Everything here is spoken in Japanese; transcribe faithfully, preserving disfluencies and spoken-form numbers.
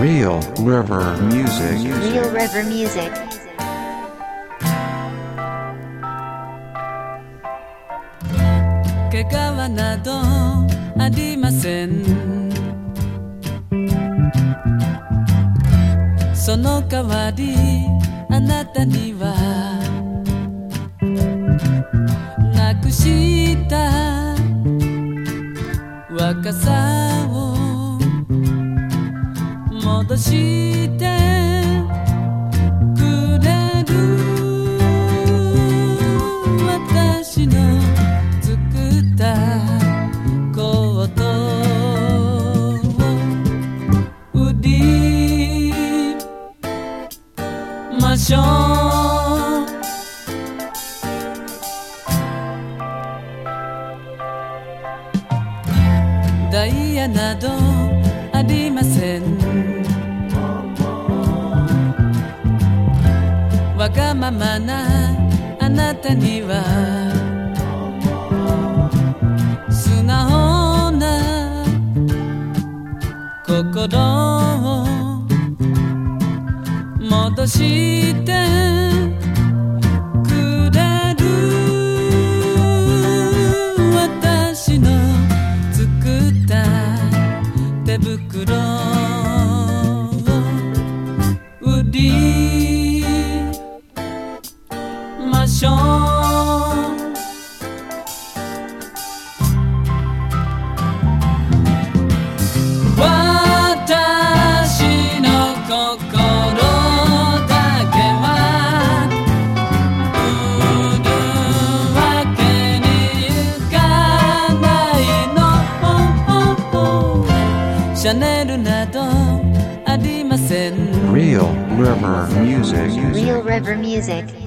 Real River Music. Real River Music. 怪我などありません。その代わりあなたにはなくした若さを戻してくれる。私の作ったコートを売りましょう。ダイヤなどありません。わがままなあなたには素直な心を戻してくれる。私の作った手袋を売りましょう。私の心だけは売るわけにいかないの。シャネルなどありません。 Real River Music. Real River Music.